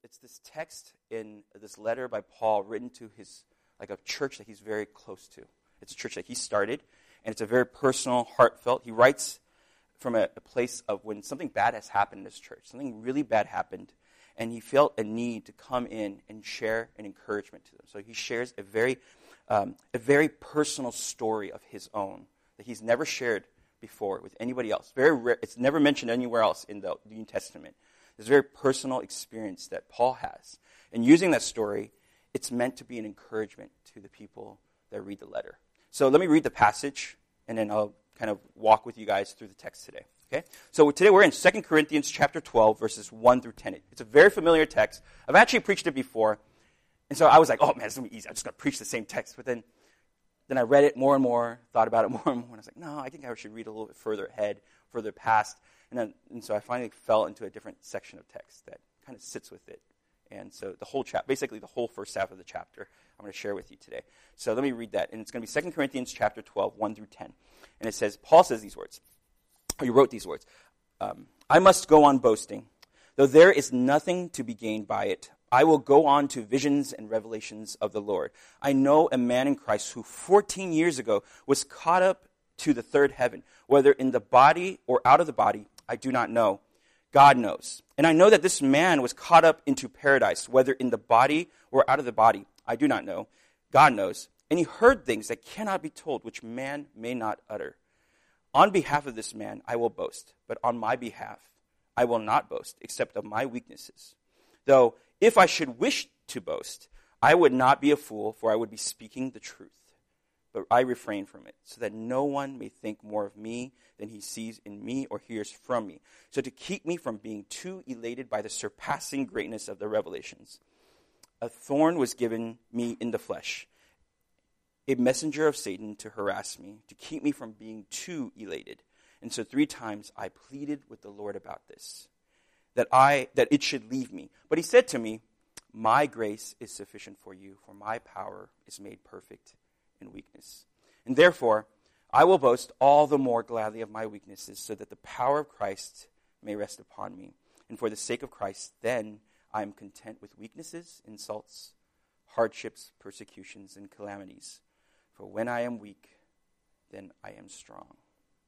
it's this text in this letter by Paul written to his, like a church that he's very close to. It's a church that he started, and it's a very personal, heartfelt. He writes from a place of when something bad has happened in this church. Something really bad happened, and he felt a need to come in and share an encouragement to them. So he shares a very personal story of his own that he's never shared before with anybody else. Very rare. It's never mentioned anywhere else in the New Testament. This very personal experience that Paul has. And using that story, it's meant to be an encouragement to the people that read the letter. So let me read the passage, and then I'll kind of walk with you guys through the text today. Okay? So today we're in 2 Corinthians chapter 12, verses 1 through 10. It's a very familiar text. I've actually preached it before. And so I was like, oh man, it's going to be easy. I'm just going to preach the same text. But then I read it more and more, thought about it more and more, and I was like, no, I think I should read a little bit further ahead, further past. And so I finally fell into a different section of text that kind of sits with it. And so the whole chapter, basically the whole first half of the chapter, I'm going to share with you today. So let me read that. And it's going to be 2 Corinthians chapter 12, 1 through 10. And it says, Paul says these words, or he wrote these words, I must go on boasting, though there is nothing to be gained by it. I will go on to visions and revelations of the Lord. I know a man in Christ who 14 years ago was caught up to the third heaven, whether in the body or out of the body, I do not know. God knows. And I know that this man was caught up into paradise, whether in the body or out of the body, I do not know. God knows. And he heard things that cannot be told, which man may not utter. On behalf of this man, I will boast, but on my behalf, I will not boast, except of my weaknesses. Though, if I should wish to boast, I would not be a fool, for I would be speaking the truth. But I refrain from it, so that no one may think more of me than he sees in me or hears from me. So to keep me from being too elated by the surpassing greatness of the revelations, a thorn was given me in the flesh, a messenger of Satan to harass me, to keep me from being too elated. And so 3 times I pleaded with the Lord about this, that it should leave me. But he said to me, my grace is sufficient for you, for my power is made perfect in weakness. And therefore, I will boast all the more gladly of my weaknesses, so that the power of Christ may rest upon me. And for the sake of Christ, then I am content with weaknesses, insults, hardships, persecutions, and calamities. For when I am weak, then I am strong.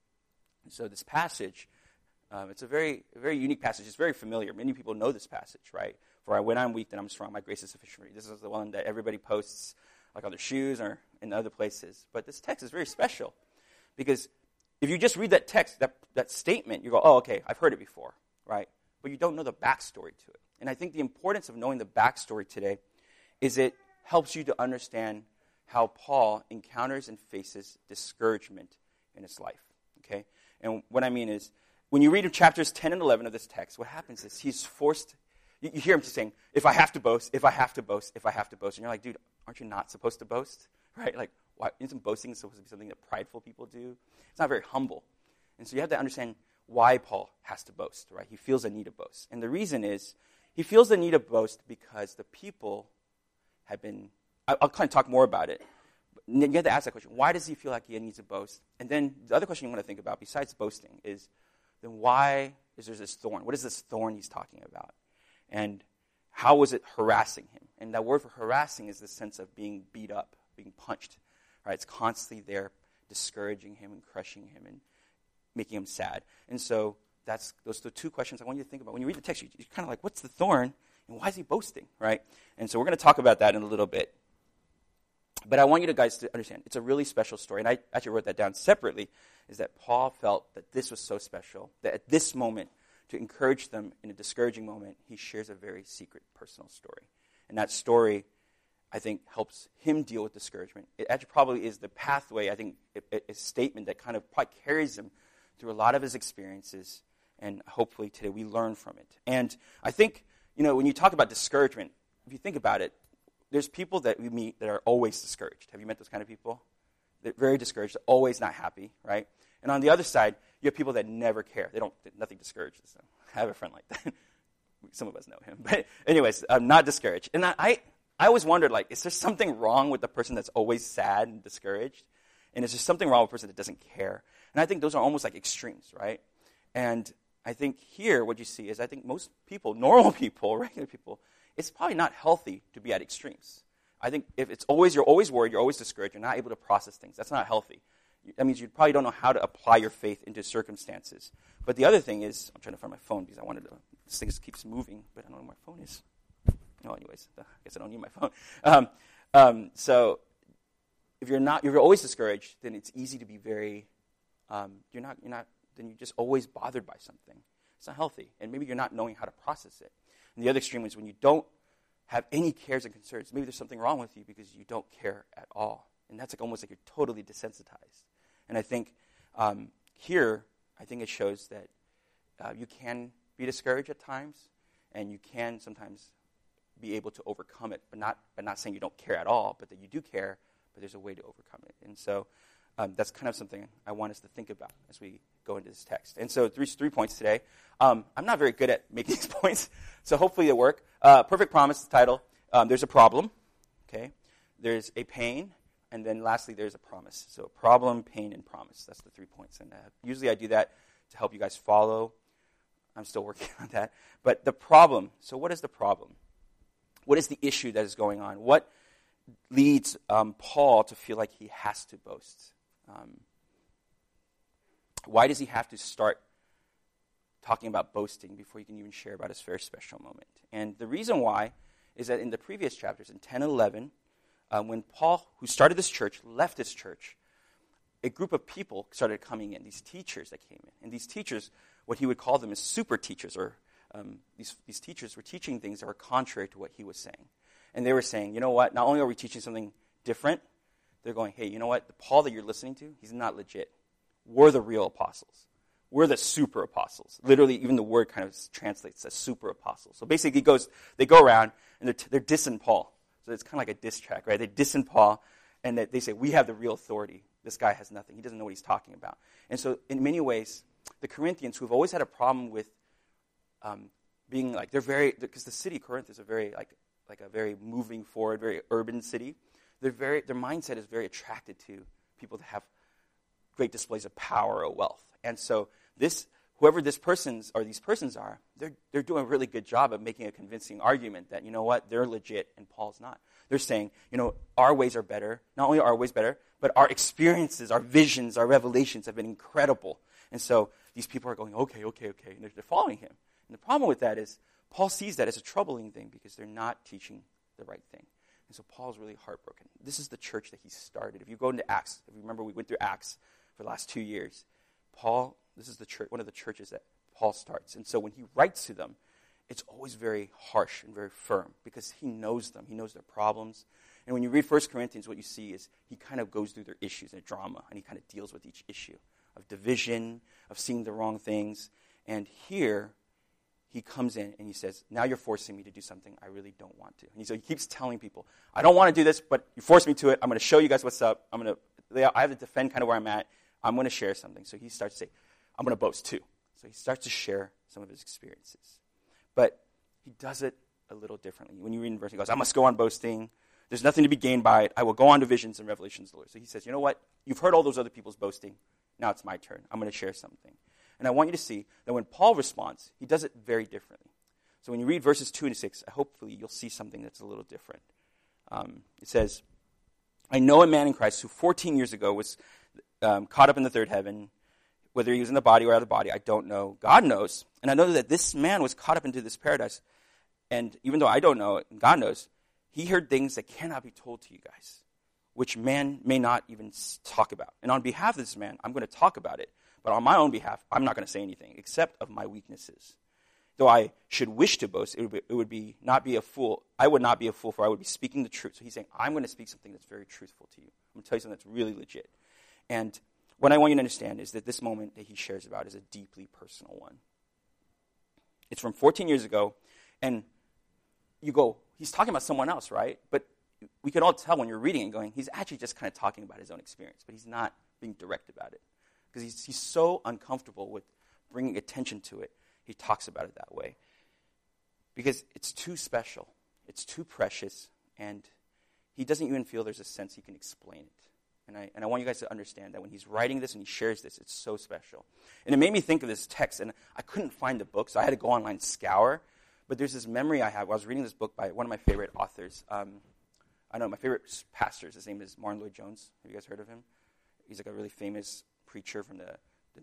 And so this passage, it's a very unique passage. It's very familiar. Many people know this passage, right? For when I'm weak, then I'm strong. My grace is sufficient for me. This is the one that everybody posts, like on their shoes or in other places. But this text is very special, because if you just read that text, that statement, you go, oh, okay, I've heard it before, right? But you don't know the backstory to it. And I think the importance of knowing the backstory today is it helps you to understand how Paul encounters and faces discouragement in his life, okay? And what I mean is, when you read in chapters 10 and 11 of this text, what happens is he's forced, you hear him saying, if I have to boast, if I have to boast, if I have to boast. And you're like, dude, aren't you not supposed to boast? Right? Like, why isn't boasting supposed to be something that prideful people do? It's not very humble. And so you have to understand why Paul has to boast, right? He feels a need to boast. And the reason is, he feels the need to boast because the people have been, I'll kind of talk more about it. You have to ask that question. Why does he feel like he needs to boast? And then the other question you want to think about, besides boasting, is then why is there this thorn? What is this thorn he's talking about? And how was it harassing him? And that word for harassing is the sense of being beat up, being punched. Right? It's constantly there, discouraging him and crushing him and making him sad. And so those are the 2 questions I want you to think about. When you read the text, you're kind of like, what's the thorn? And why is he boasting? Right? And so we're going to talk about that in a little bit. But I want you guys to understand, it's a really special story. And I actually wrote that down separately, is that Paul felt that this was so special, that at this moment, to encourage them in a discouraging moment, he shares a very secret personal story. And that story, I think, helps him deal with discouragement. It actually probably is the pathway, I think, a statement that kind of probably carries him through a lot of his experiences. And hopefully today we learn from it. And I think, when you talk about discouragement, if you think about it, there's people that we meet that are always discouraged. Have you met those kind of people? They're very discouraged, always not happy, right? And on the other side, you have people that never care. Nothing discourages them. I have a friend like that. Some of us know him. But anyways, I'm not discouraged. And I always wondered, is there something wrong with the person that's always sad and discouraged? And is there something wrong with the person that doesn't care? And I think those are almost like extremes, right? And I think here what you see is I think most people, normal people, regular people, it's probably not healthy to be at extremes. I think if you're always worried, you're always discouraged, you're not able to process things, that's not healthy. That means you probably don't know how to apply your faith into circumstances. But the other thing is, I'm trying to find my phone because this thing just keeps moving, but I don't know where my phone is. No, anyways, I guess I don't need my phone. So if you're always discouraged, then it's easy to be very, then you're just always bothered by something. It's not healthy. And maybe you're not knowing how to process it. And the other extreme is when you don't have any cares and concerns. Maybe there's something wrong with you because you don't care at all. And that's almost like you're totally desensitized. And I think here, I think it shows that you can be discouraged at times, and you can sometimes be able to overcome it, but not saying you don't care at all, but that you do care, but there's a way to overcome it. And so that's kind of something I want us to think about as we go into this text. And so three points today. I'm not very good at making these points, so hopefully they work. Perfect Promise, the title. There's a problem, okay? There's a pain, and then lastly, there's a promise. So problem, pain, and promise. That's the 3 points. And usually I do that to help you guys follow. I'm still working on that. But the problem, so what is the problem? What is the issue that is going on? What leads Paul to feel like he has to boast? Why does he have to start talking about boasting before he can even share about his very special moment? And the reason why is that in the previous chapters, in 10 and 11, when Paul, who started this church, left this church, a group of people started coming in, these teachers that came in. And these teachers, what he would call them is super teachers, or these teachers were teaching things that were contrary to what he was saying. And they were saying, you know what, not only are we teaching something different, they're going, hey, you know what, the Paul that you're listening to, he's not legit. We're the real apostles. We're the super apostles. Literally, even the word kind of translates as super apostles. So basically, they go around, and they're dissing Paul. So it's kind of like a diss track, right? They're dissing Paul, and they say, we have the real authority. This guy has nothing. He doesn't know what he's talking about. And so in many ways, the Corinthians, who've always had a problem with being like, because the city of Corinth is a very moving forward, very urban city. Their mindset is very attracted to people that have great displays of power or wealth. And so whoever these persons are, they're doing a really good job of making a convincing argument that, you know what, they're legit and Paul's not. They're saying, you know, our ways are better. Not only are our ways better, but our experiences, our visions, our revelations have been incredible. And so these people are going, okay, and they're following him. And the problem with that is Paul sees that as a troubling thing because they're not teaching the right thing. And so Paul's really heartbroken. This is the church that he started. If you go into Acts, if you remember, we went through Acts for the last 2 years. This is the church, one of the churches that Paul starts. And so when he writes to them, it's always very harsh and very firm because he knows them. He knows their problems. And when you read 1 Corinthians, what you see is he kind of goes through their issues in a drama, and he kind of deals with each issue of division, of seeing the wrong things. And here, he comes in and he says, now you're forcing me to do something I really don't want to. And so he keeps telling people, I don't want to do this, but you forced me to it. I'm going to show you guys what's up. I have to defend kind of where I'm at. I'm going to share something. So he starts to say, I'm going to boast too. So he starts to share some of his experiences. But he does it a little differently. When you read in verse, he goes, I must go on boasting. There's nothing to be gained by it. I will go on to visions and revelations of the Lord. So he says, you know what? You've heard all those other people's boasting. Now it's my turn. I'm going to share something. And I want you to see that when Paul responds, he does it very differently. So when you read verses 2 and 6, hopefully you'll see something that's a little different. It says, I know a man in Christ who 14 years ago was caught up in the third heaven. Whether he was in the body or out of the body, I don't know. God knows. And I know that this man was caught up into this paradise. And even though I don't know it, and God knows, he heard things that cannot be told to you guys, which man may not even talk about. And on behalf of this man, I'm going to talk about it. But on my own behalf, I'm not going to say anything except of my weaknesses. Though I should wish to boast, it would be not be a fool. I would not be a fool, for I would be speaking the truth. So he's saying, I'm going to speak something that's very truthful to you. I'm going to tell you something that's really legit. And what I want you to understand is that this moment that he shares about is a deeply personal one. It's from 14 years ago, and you go, he's talking about someone else, right? But we can all tell when you're reading and going, he's actually just kind of talking about his own experience, but he's not being direct about it. Because he's so uncomfortable with bringing attention to it, he talks about it that way. Because it's too special, it's too precious, and he doesn't even feel there's a sense he can explain it. And I want you guys to understand that when he's writing this and he shares this, it's so special. And it made me think of this text, and I couldn't find the book, so I had to go online and scour. But there's this memory I have. I was reading this book by one of my favorite authors. I know my favorite pastors. His name is Martin Lloyd-Jones. Have you guys heard of him? He's like a really famous preacher from the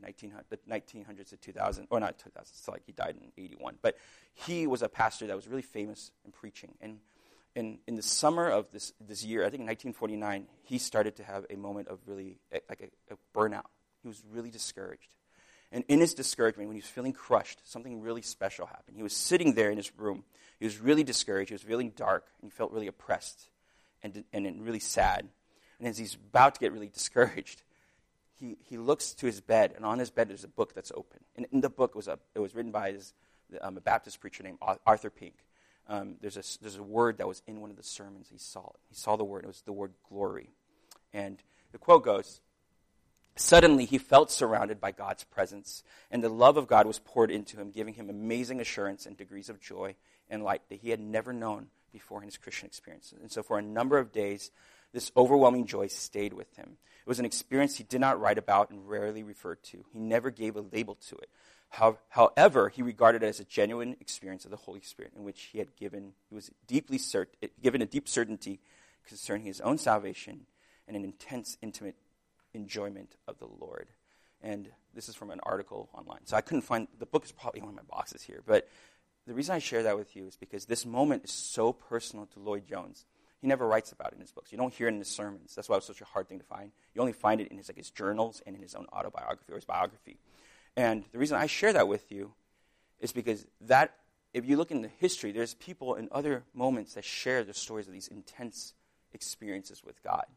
1900s to 2000, or not 2000, so like he died in 81. But he was a pastor that was really famous in preaching. And in the summer of this year, I think in 1949, he started to have a moment of really, like a burnout. He was really discouraged. And in his discouragement, when he was feeling crushed, something really special happened. He was sitting there in his room. He was really discouraged. He was feeling dark. And he felt really oppressed and really sad. And as he's about to get really discouraged, he looks to his bed, and on his bed there's a book that's open. And in the book, it was written by a Baptist preacher named Arthur Pink. There's a word that was in one of the sermons. He saw it. He saw the word. It was the word glory. And the quote goes, "Suddenly he felt surrounded by God's presence, and the love of God was poured into him, giving him amazing assurance and degrees of joy and light that he had never known before in his Christian experience." And so for a number of days, this overwhelming joy stayed with him. It was an experience he did not write about and rarely referred to. He never gave a label to it. However, he regarded it as a genuine experience of the Holy Spirit in which he was deeply given a deep certainty concerning his own salvation and an intense, intimate enjoyment of the Lord. And this is from an article online. So I couldn't find, the book is probably in one of my boxes here, but the reason I share that with you is because this moment is so personal to Lloyd-Jones. He never writes about it in his books. You don't hear it in his sermons. That's why it was such a hard thing to find. You only find it in his journals and in his own autobiography or his biography. And the reason I share that with you is because if you look in the history, there's people in other moments that share the stories of these intense experiences with God.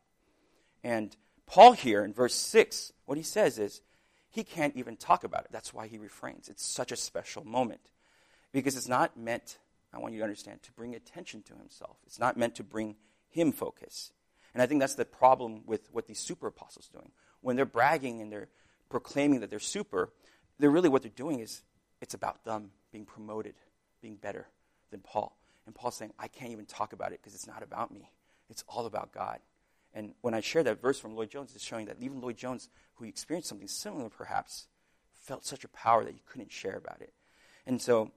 And Paul here in verse 6, what he says is he can't even talk about it. That's why he refrains. It's such a special moment. Because it's not meant, I want you to understand, to bring attention to himself. It's not meant to bring him focus. And I think that's the problem with what these super apostles are doing. When they're bragging and they're proclaiming that they're super, what they're doing is it's about them being promoted, being better than Paul. And Paul's saying, I can't even talk about it because it's not about me. It's all about God. And when I share that verse from Lloyd-Jones, it's showing that even Lloyd-Jones, who experienced something similar perhaps, felt such a power that he couldn't share about it. And so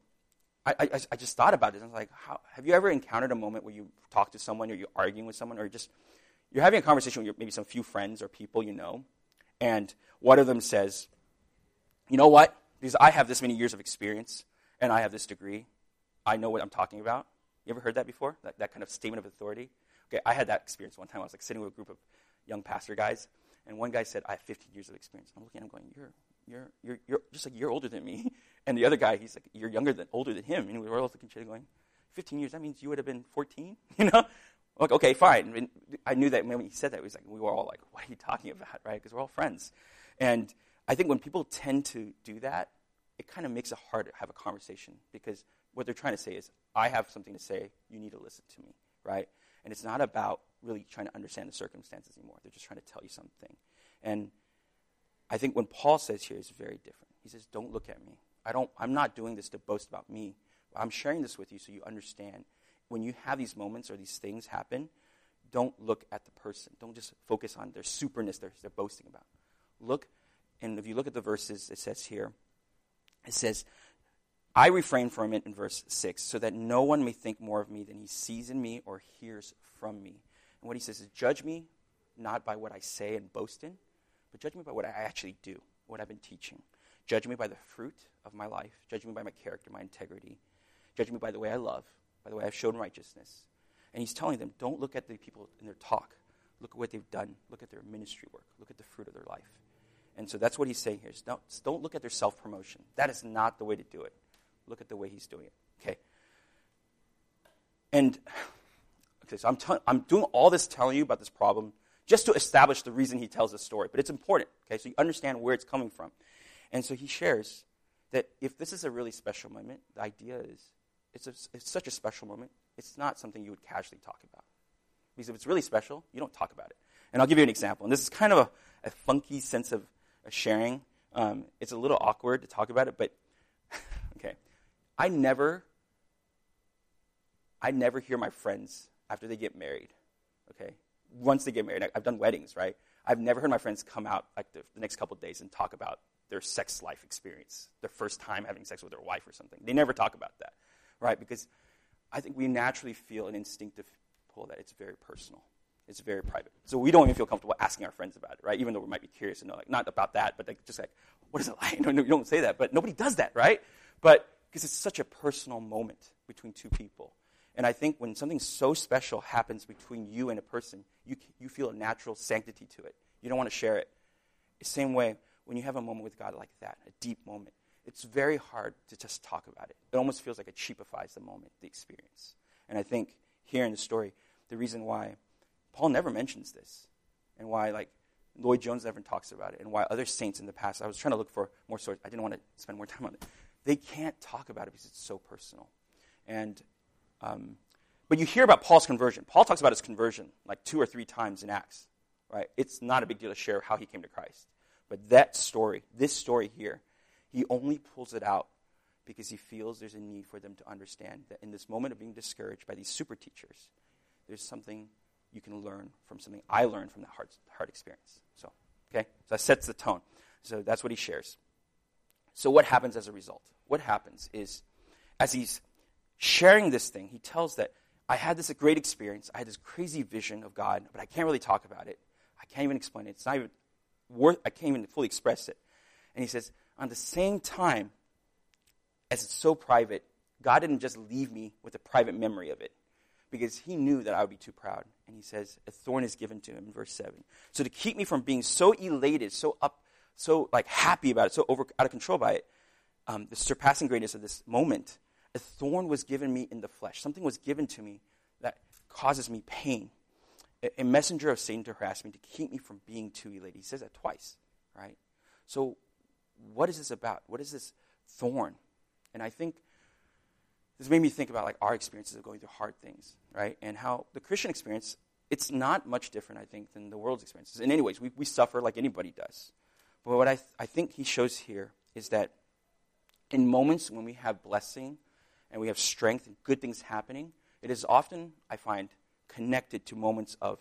I just thought about it. I was like, have you ever encountered a moment where you talk to someone or you're arguing with someone or you're having a conversation with maybe some few friends or people you know, and one of them says, you know what, because I have this many years of experience and I have this degree, I know what I'm talking about. You ever heard that before? That kind of statement of authority? Okay, I had that experience one time. I was like sitting with a group of young pastor guys, and one guy said, I have 15 years of experience. I'm looking at him going, you're just like a year older than me. And the other guy, he's like, you're older than him. And we were all looking at each other going, 15 years, that means you would have been 14? You know? Like, okay, fine. And I knew that when he said that, it was like, we were all like, what are you talking about, right? Because we're all friends. And I think when people tend to do that, it kind of makes it hard to have a conversation because what they're trying to say is, I have something to say, you need to listen to me, right? And it's not about really trying to understand the circumstances anymore. They're just trying to tell you something. And I think when Paul says here, it's very different. He says, don't look at me. I'm not doing this to boast about me. I'm sharing this with you so you understand. When you have these moments or these things happen, don't look at the person. Don't just focus on their superness they're boasting about. Look, and if you look at the verses, it says, I refrain from it in verse 6, so that no one may think more of me than he sees in me or hears from me. And what he says is, judge me not by what I say and boast in, but judge me by what I actually do, what I've been teaching. Judge me by the fruit of my life. Judge me by my character, my integrity. Judge me by the way I love, by the way I've shown righteousness. And he's telling them, don't look at the people in their talk. Look at what they've done. Look at their ministry work. Look at the fruit of their life. And so that's what he's saying here. Don't look at their self-promotion. That is not the way to do it. Look at the way he's doing it. Okay. And okay, so I'm doing all this telling you about this problem just to establish the reason he tells this story. But it's important, okay, so you understand where it's coming from. And so he shares that if this is a really special moment, the idea is it's such a special moment, it's not something you would casually talk about. Because if it's really special, you don't talk about it. And I'll give you an example. And this is kind of a funky sense of sharing. It's a little awkward to talk about it, but okay. I never hear my friends after they get married, okay? Once they get married, I've done weddings, right? I've never heard my friends come out like the next couple of days and talk about their sex life experience, their first time having sex with their wife or something. They never talk about that, right? Because I think we naturally feel an instinctive pull that it's very personal. It's very private. So we don't even feel comfortable asking our friends about it, right? Even though we might be curious and know, like, not about that, but like, just like, what is it like? No, you don't say that, but nobody does that, right? But because it's such a personal moment between two people. And I think when something so special happens between you and a person, you feel a natural sanctity to it. You don't want to share it. The same way, when you have a moment with God like that, a deep moment, it's very hard to just talk about it. It almost feels like it cheapifies the moment, the experience. And I think here in the story, the reason why Paul never mentions this, and why like Lloyd Jones never talks about it, and why other saints in the past, I was trying to look for more sources. I didn't want to spend more time on it. They can't talk about it because it's so personal. And but you hear about Paul's conversion. Paul talks about his conversion like 2 or 3 times in Acts, right? It's not a big deal to share how he came to Christ. But that story, this story here, he only pulls it out because he feels there's a need for them to understand that in this moment of being discouraged by these super teachers, there's something you can learn from something I learned from that hard experience. So that sets the tone. So that's what he shares. So what happens as a result? What happens is, as he's sharing this thing, he tells that I had this great experience. I had this crazy vision of God, but I can't really talk about it. I can't even explain it. It's not even I can't even fully express it. And he says, on the same time, as it's so private, God didn't just leave me with a private memory of it, because he knew that I would be too proud. And he says, a thorn is given to him in verse 7. So to keep me from being so elated, so like happy about it, so out of control by it, the surpassing greatness of this moment, a thorn was given me in the flesh. Something was given to me that causes me pain. A messenger of Satan to harass me, to keep me from being too elated. He says that twice, right? So what is this about? What is this thorn? And I think this made me think about like our experiences of going through hard things, right? And how the Christian experience, it's not much different, I think, than the world's experiences. In any ways, we suffer like anybody does. But what I think he shows here is that in moments when we have blessing and we have strength and good things happening, it is often, I find, connected to moments of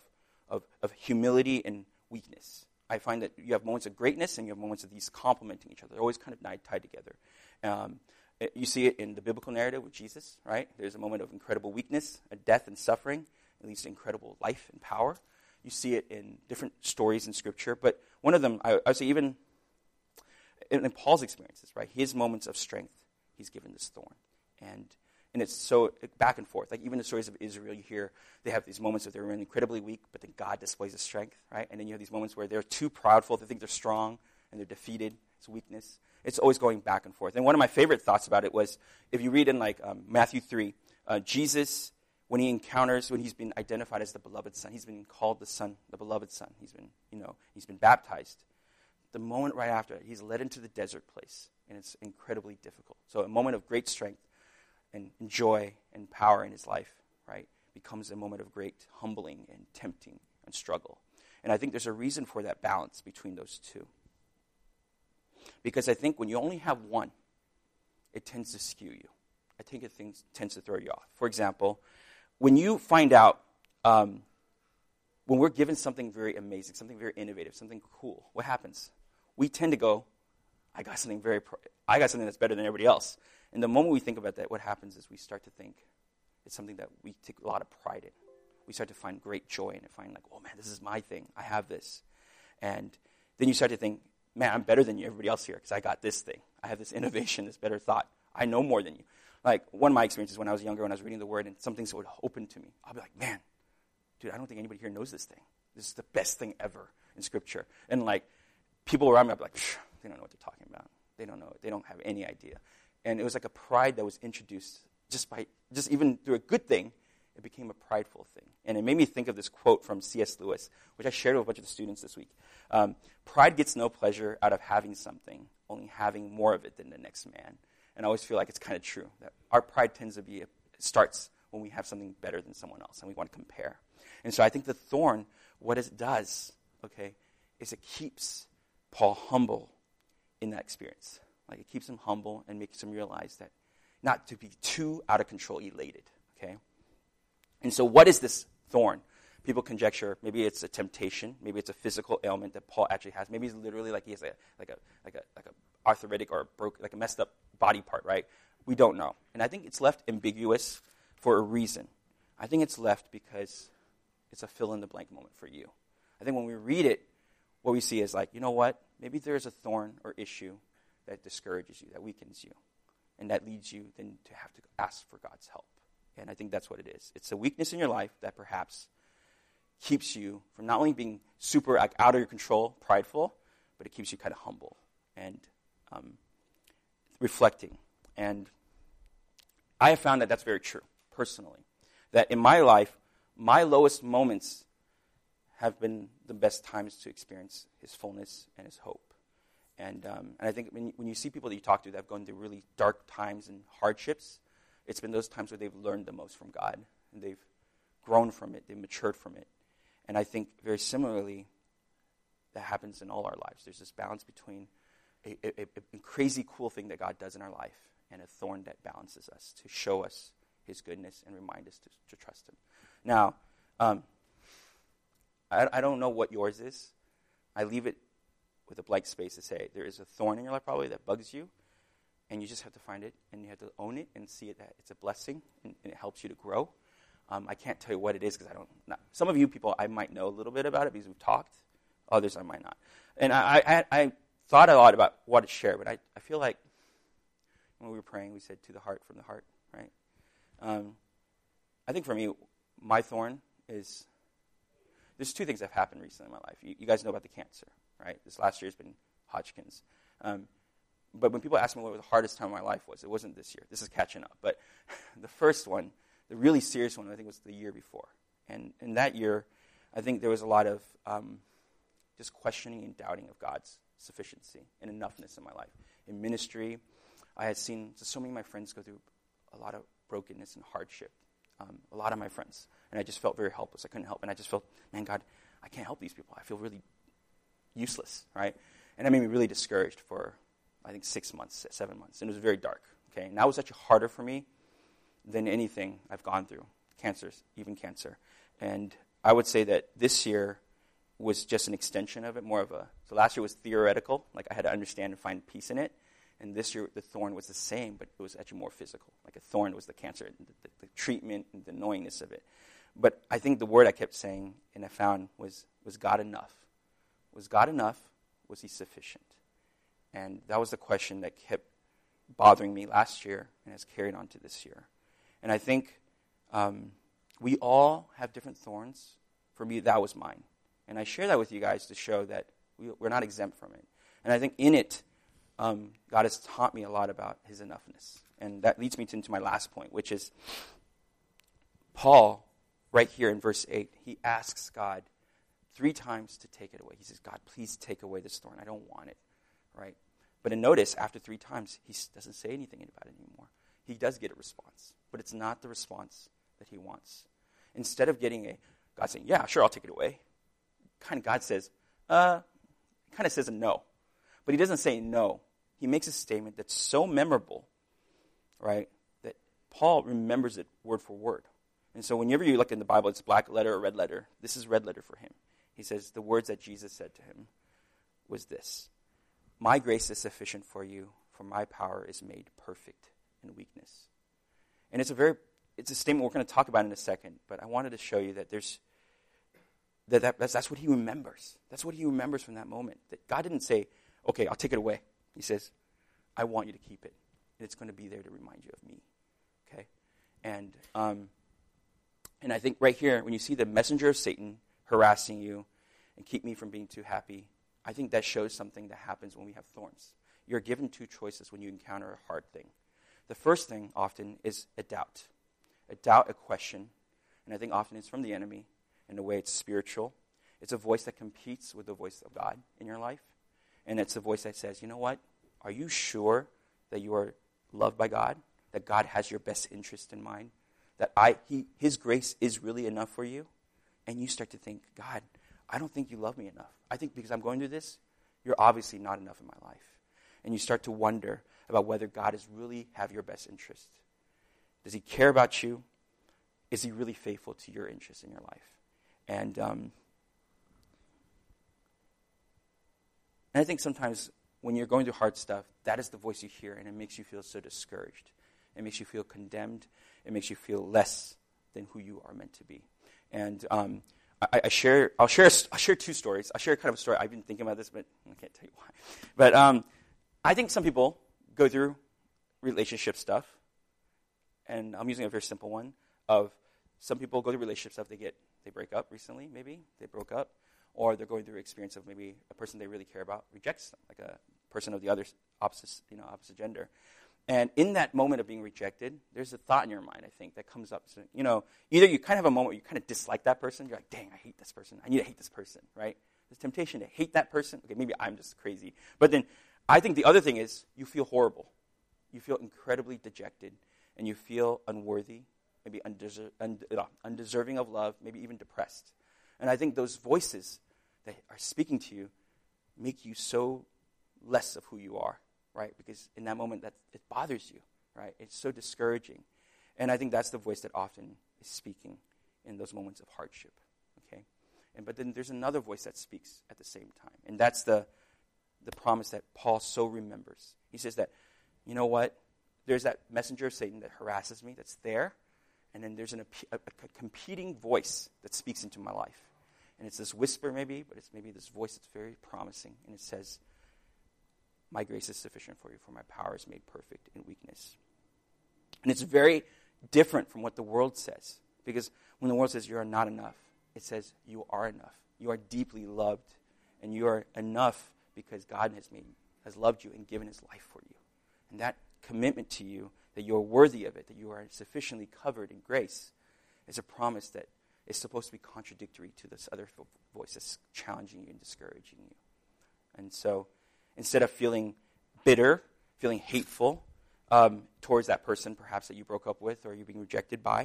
humility and weakness. I find that you have moments of greatness and you have moments of these complementing each other. They're always kind of tied together. You see it in the biblical narrative with Jesus, right? There's a moment of incredible weakness, a death and suffering, at least incredible life and power. You see it in different stories in Scripture. But one of them, I would say even in Paul's experiences, right? His moments of strength, he's given this thorn. And it's so back and forth. Like even the stories of Israel, you hear they have these moments that they're incredibly weak, but then God displays His strength, right? And then you have these moments where they're too proudful, they think they're strong, and they're defeated. It's weakness. It's always going back and forth. And one of my favorite thoughts about it was, if you read in like Matthew 3, Jesus, when he's been identified as the beloved Son, he's been called the Son, the beloved Son. He's been baptized. The moment right after that, he's led into the desert place, and it's incredibly difficult. So a moment of great strength and joy and power in his life, right, becomes a moment of great humbling and tempting and struggle. And I think there's a reason for that balance between those two. Because I think when you only have one, it tends to skew you. I think it tends to throw you off. For example, when you find out, when we're given something very amazing, something very innovative, something cool, what happens? We tend to go, I got something that's better than everybody else. And the moment we think about that, what happens is we start to think it's something that we take a lot of pride in. We start to find great joy in it, find like, oh man, this is my thing. I have this. And then you start to think, man, I'm better than you, everybody else here, because I got this thing. I have this innovation, this better thought. I know more than you. Like one of my experiences when I was younger, when I was reading the Word and some things would open to me, I'll be like, man, dude, I don't think anybody here knows this thing. This is the best thing ever in Scripture. And like people around me, I'll be like, they don't know what they're talking about. They don't know. They don't have any idea. And it was like a pride that was introduced just even through a good thing, it became a prideful thing. And it made me think of this quote from C.S. Lewis, which I shared with a bunch of the students this week. Pride gets no pleasure out of having something, only having more of it than the next man. And I always feel like it's kind of true, that our pride starts when we have something better than someone else, and we want to compare. And so I think the thorn, what it does, is it keeps Paul humble in that experience. Like it keeps him humble and makes him realize that not to be too out of control elated, okay? And so what is this thorn? People conjecture maybe it's a temptation, maybe it's a physical ailment that Paul actually has. Maybe he's literally like he has like a arthritic or like a messed up body part, right? We don't know. And I think it's left ambiguous for a reason. I think it's left because it's a fill-in-the-blank moment for you. I think when we read it, what we see is like, you know what? Maybe there's a thorn or issue that discourages you, that weakens you, and that leads you then to have to ask for God's help. And I think that's what it is. It's a weakness in your life that perhaps keeps you from not only being super out of your control, prideful, but it keeps you kind of humble and reflecting. And I have found that that's very true, personally. That in my life, my lowest moments have been the best times to experience his fullness and his hope. And I think when you see people that you talk to that have gone through really dark times and hardships, it's been those times where they've learned the most from God. And they've grown from it. They've matured from it. And I think very similarly, that happens in all our lives. There's this balance between a crazy cool thing that God does in our life and a thorn that balances us to show us his goodness and remind us to trust him. Now, I don't know what yours is. I leave it with a blank space to say there is a thorn in your life probably that bugs you, and you just have to find it, and you have to own it and see it that it's a blessing, and it helps you to grow. I can't tell you what it is because I don't know. Some of you people, I might know a little bit about it because we've talked. Others, I might not. And I thought a lot about what to share, but I feel like when we were praying, we said to the heart from the heart, right? I think for me, my thorn is, there's two things that have happened recently in my life. You guys know about the cancer, right? This last year has been Hodgkin's. But when people ask me what the hardest time of my life was, it wasn't this year. This is catching up. But the first one, the really serious one, I think was the year before. And in that year, I think there was a lot of just questioning and doubting of God's sufficiency and enoughness in my life. In ministry, I had seen so many of my friends go through a lot of brokenness and hardship. A lot of my friends. And I just felt very helpless. I couldn't help. And I just felt, man, God, I can't help these people. I feel really useless, right? And that made me really discouraged for, I think, 6 months, 7 months. And it was very dark, okay? And that was actually harder for me than anything I've gone through, cancers, even cancer. And I would say that this year was just an extension of it, so last year was theoretical, like I had to understand and find peace in it. And this year, the thorn was the same, but it was actually more physical. Like a thorn was the cancer, the treatment, and the knowingness of it. But I think the word I kept saying and I found was God enough? Was God enough? Was he sufficient? And that was the question that kept bothering me last year and has carried on to this year. And I think we all have different thorns. For me, that was mine. And I share that with you guys to show that we're not exempt from it. And I think in it, God has taught me a lot about his enoughness. And that leads me into my last point, which is Paul, right here in verse 8, he asks God 3 times to take it away. He says, God, please take away this thorn. I don't want it, right? But notice, after 3 times, he doesn't say anything about it anymore. He does get a response, but it's not the response that he wants. Instead of getting God saying, yeah, sure, I'll take it away, kind of God says, kind of says a no. But he doesn't say no. He makes a statement that's so memorable, right, that Paul remembers it word for word. And so whenever you look in the Bible, it's black letter or red letter. This is red letter for him. He says the words that Jesus said to him was this: my grace is sufficient for you, for my power is made perfect in weakness. And it's a statement we're going to talk about in a second, but I wanted to show you that that's what he remembers. That's what he remembers from that moment. That God didn't say, okay, I'll take it away. He says, I want you to keep it. And it's going to be there to remind you of me. Okay? And I think right here, when you see the messenger of Satan harassing you and keep me from being too happy, I think that shows something that happens when we have thorns. You're given 2 choices when you encounter a hard thing. The first thing often is a doubt, a question. And I think often it's from the enemy. In a way, it's spiritual. It's a voice that competes with the voice of God in your life. And it's a voice that says, you know what? Are you sure that you are loved by God? That God has your best interest in mind? That his grace is really enough for you? And you start to think, God, I don't think you love me enough. I think because I'm going through this, you're obviously not enough in my life. And you start to wonder about whether God is really have your best interest. Does he care about you? Is he really faithful to your interests in your life? And I think sometimes when you're going through hard stuff, that is the voice you hear, and it makes you feel so discouraged. It makes you feel condemned. It makes you feel less than who you are meant to be. And I'll share two stories. I'll share kind of a story. I've been thinking about this, but I can't tell you why. But I think some people go through relationship stuff, and I'm using a very simple one. Of some people go through relationship stuff. They break up recently, maybe they broke up, or they're going through experience of maybe a person they really care about rejects them, like a person of the other opposite gender. And in that moment of being rejected, there's a thought in your mind, I think, that comes up. So, either you kind of have a moment where you kind of dislike that person. You're like, dang, I hate this person. I need to hate this person, right? There's temptation to hate that person. Okay, maybe I'm just crazy. But then I think the other thing is you feel horrible. You feel incredibly dejected, and you feel unworthy, maybe undeserving of love, maybe even depressed. And I think those voices that are speaking to you make you so less of who you are, right? Because in that moment, it bothers you, right? It's so discouraging. And I think that's the voice that often is speaking in those moments of hardship, okay? But then there's another voice that speaks at the same time. And that's the promise that Paul so remembers. He says that, you know what? There's that messenger of Satan that harasses me, that's there. And then there's a competing voice that speaks into my life. And it's this whisper maybe, but it's maybe this voice that's very promising. And it says, my grace is sufficient for you, for my power is made perfect in weakness. And it's very different from what the world says. Because when the world says you are not enough, it says you are enough. You are deeply loved. And you are enough because God has loved you and given his life for you. And that commitment to you, that you are worthy of it, that you are sufficiently covered in grace, is a promise that is supposed to be contradictory to this other voice that's challenging you and discouraging you. And so instead of feeling bitter, feeling hateful towards that person perhaps that you broke up with or you're being rejected by,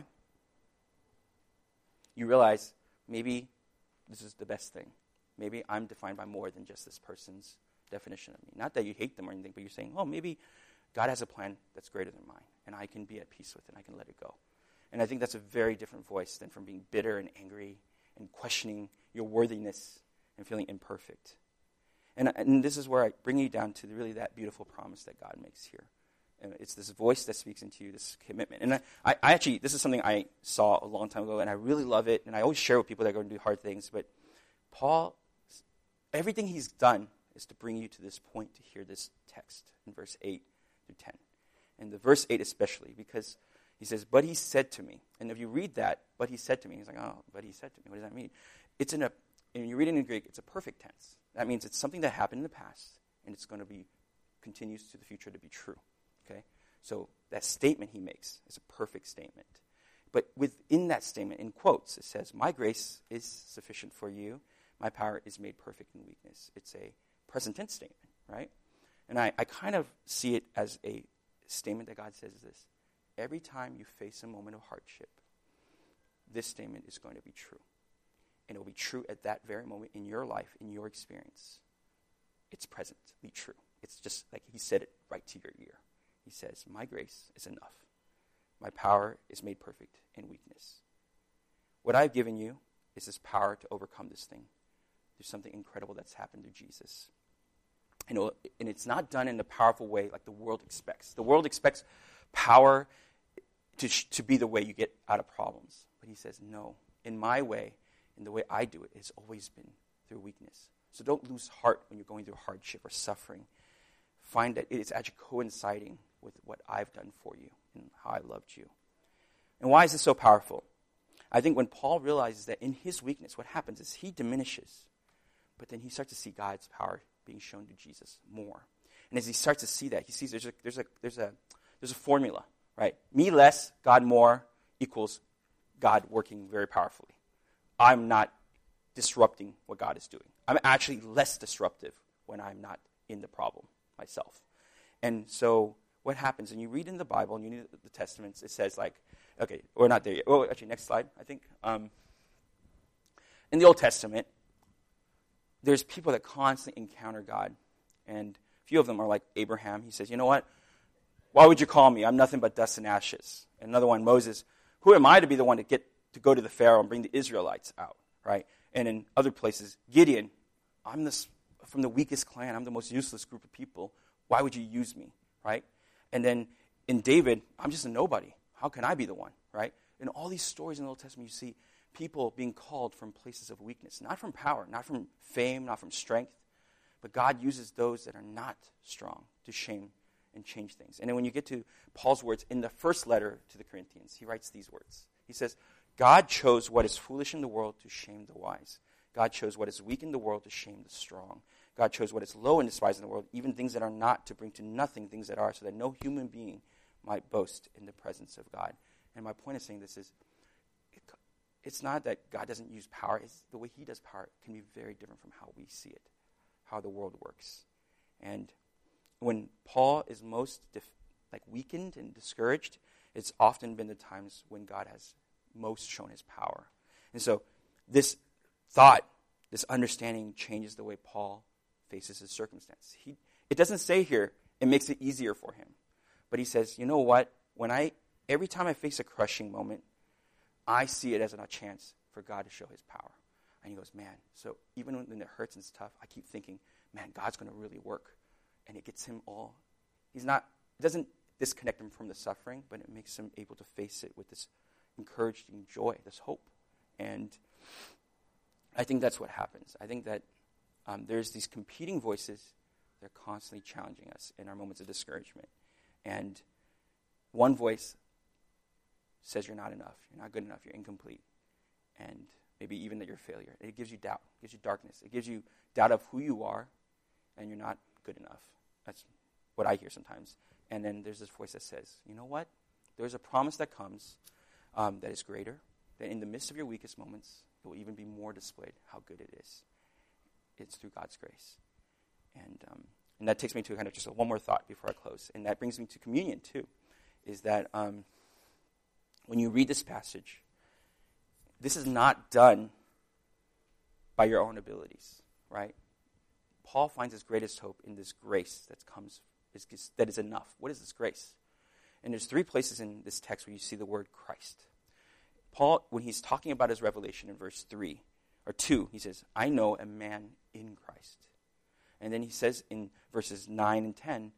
you realize maybe this is the best thing. Maybe I'm defined by more than just this person's definition of me. Not that you hate them or anything, but you're saying, oh, maybe God has a plan that's greater than mine, and I can be at peace with it, and I can let it go. And I think that's a very different voice than from being bitter and angry and questioning your worthiness and feeling imperfect. And this is where I bring you down to really that beautiful promise that God makes here. And it's this voice that speaks into you, this commitment. And I actually, this is something I saw a long time ago, and I really love it, and I always share with people that are going to do hard things. But Paul, everything he's done is to bring you to this point to hear this text in verse 8 through 10. And the verse 8 especially, because he says, but he said to me. And if you read that, but he said to me, he's like, oh, but he said to me. What does that mean? And you read it in Greek, it's a perfect tense. That means it's something that happened in the past, and it's going to be, continues to the future to be true. Okay? So that statement he makes is a perfect statement. But within that statement, in quotes, it says, my grace is sufficient for you. My power is made perfect in weakness. It's a present tense statement, right? And I kind of see it as a statement that God says is this. Every time you face a moment of hardship, this statement is going to be true. And it will be true at that very moment in your life, in your experience. It's presently true. It's just like he said it right to your ear. He says, my grace is enough. My power is made perfect in weakness. What I've given you is this power to overcome this thing. There's something incredible that's happened through Jesus. And it's not done in a powerful way like the world expects. The world expects power to be the way you get out of problems. But he says, no, in my way, in the way I do it, it's always been through weakness. So don't lose heart when you're going through hardship or suffering. Find that it is actually coinciding with what I've done for you and how I loved you. And why is this so powerful? I think when Paul realizes that in his weakness, what happens is he diminishes, but then he starts to see God's power being shown to Jesus more. And as he starts to see that, he sees there's a formula, right? Me less, God more equals God working very powerfully. I'm not disrupting what God is doing. I'm actually less disruptive when I'm not in the problem myself. And so what happens, and you read in the Bible, and you read the Testaments, it says like, okay, we're not there yet. Oh, actually, next slide, I think. In the Old Testament, there's people that constantly encounter God. And a few of them are like Abraham. He says, you know what? Why would you call me? I'm nothing but dust and ashes. And another one, Moses, who am I to be the one to go to the Pharaoh and bring the Israelites out? right? And in other places, Gideon, I'm from the weakest clan. I'm the most useless group of people. Why would you use me, right? And then in David, I'm just a nobody. How can I be the one, right? In all these stories in the Old Testament, you see people being called from places of weakness, not from power, not from fame, not from strength, but God uses those that are not strong to shame and change things. And then when you get to Paul's words in the first letter to the Corinthians, he writes these words. He says, God chose what is foolish in the world to shame the wise. God chose what is weak in the world to shame the strong. God chose what is low and despised in the world, even things that are not, to bring to nothing things that are, so that no human being might boast in the presence of God. And my point of saying this is, it's not that God doesn't use power. It's the way he does power can be very different from how we see it, how the world works. And when Paul is most weakened and discouraged, it's often been the times when God has most shown his power. And so this thought, this understanding changes the way Paul faces his circumstance. It doesn't say here, it makes it easier for him. But he says, you know what? Every time I face a crushing moment, I see it as a chance for God to show his power. And he goes, man, so even when it hurts and it's tough, I keep thinking, man, God's going to really work. And it gets him it doesn't disconnect him from the suffering, but it makes him able to face it with this encouraging joy, this hope. And I think that's what happens. I think that there's these competing voices that are constantly challenging us in our moments of discouragement. And one voice says you're not enough, you're not good enough, you're incomplete, and maybe even that you're a failure. It gives you doubt, it gives you darkness, it gives you doubt of who you are, and you're not good enough. That's what I hear sometimes. And then there's this voice that says, you know what? There's a promise that comes that is greater, that in the midst of your weakest moments, it will even be more displayed how good it is. It's through God's grace. And that takes me to kind of just one more thought before I close. And that brings me to communion, too, is that when you read this passage, this is not done by your own abilities, right? Paul finds his greatest hope in this grace that is enough. What is this grace? And there's 3 places in this text where you see the word Christ. Paul, when he's talking about his revelation in verse 3, or 2, he says, I know a man in Christ. And then he says in verses 9 and 10,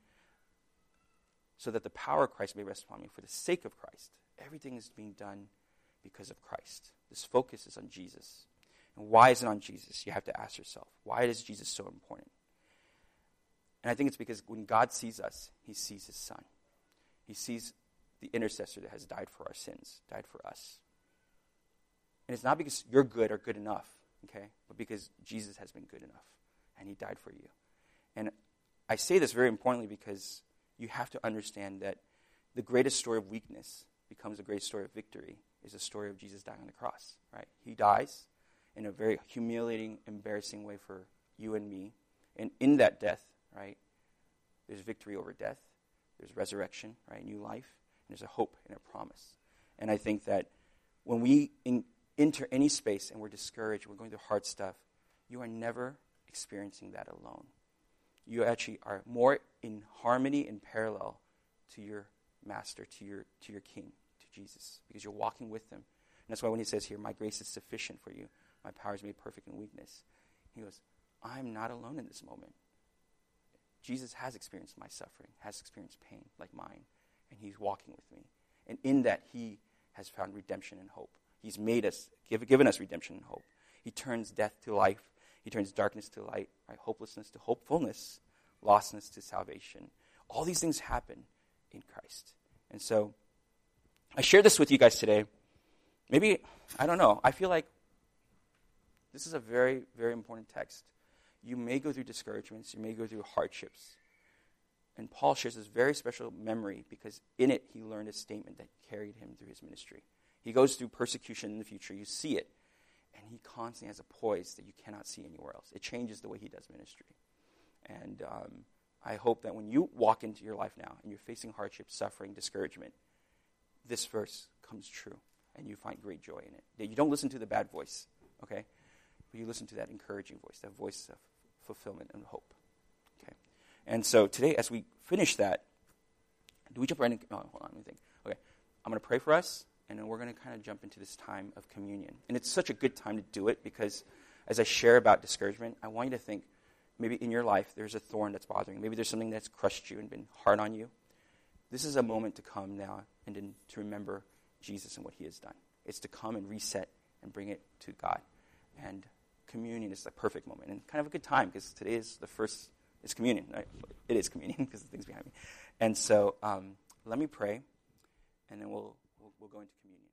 so that the power of Christ may rest upon me for the sake of Christ. Everything is being done because of Christ. This focus is on Jesus. And why is it on Jesus? You have to ask yourself, why is Jesus so important? And I think it's because when God sees us, he sees his son. He sees the intercessor that has died for our sins, died for us. And it's not because you're good or good enough, okay, but because Jesus has been good enough, and he died for you. And I say this very importantly because you have to understand that the greatest story of weakness becomes the greatest story of victory is the story of Jesus dying on the cross, right? He dies in a very humiliating, embarrassing way for you and me. And in that death, right, there's victory over death. There's resurrection, right, new life. And there's a hope and a promise. And I think that when we enter any space and we're discouraged, we're going through hard stuff, you are never experiencing that alone. You actually are more in harmony and parallel to your master, to your king, to Jesus, because you're walking with him. And that's why when he says here, my grace is sufficient for you, my power is made perfect in weakness, he goes, I'm not alone in this moment. Jesus has experienced my suffering, has experienced pain like mine, and he's walking with me. And in that, he has found redemption and hope. He's made us, given us redemption and hope. He turns death to life. He turns darkness to light, right? Hopelessness to hopefulness, lostness to salvation. All these things happen in Christ. And so I share this with you guys today. Maybe, I don't know, I feel like this is a very, very important text. You may go through discouragements. You may go through hardships. And Paul shares this very special memory because in it he learned a statement that carried him through his ministry. He goes through persecution in the future. You see it. And he constantly has a poise that you cannot see anywhere else. It changes the way he does ministry. And I hope that when you walk into your life now and you're facing hardship, suffering, discouragement, this verse comes true and you find great joy in it. That you don't listen to the bad voice, okay? But you listen to that encouraging voice, that voice of fulfillment and hope. Okay. And so today, as we finish that, do we jump right in? Oh, hold on, let me think. Okay. I'm going to pray for us, and then we're going to kind of jump into this time of communion. And it's such a good time to do it because as I share about discouragement, I want you to think maybe in your life there's a thorn that's bothering you. Maybe there's something that's crushed you and been hard on you. This is a moment to come now and to remember Jesus and what he has done. It's to come and reset and bring it to God. And communion is the perfect moment and kind of a good time because today is it's communion. Right? It is communion because the thing's behind me. And so let me pray, and then we'll go into communion.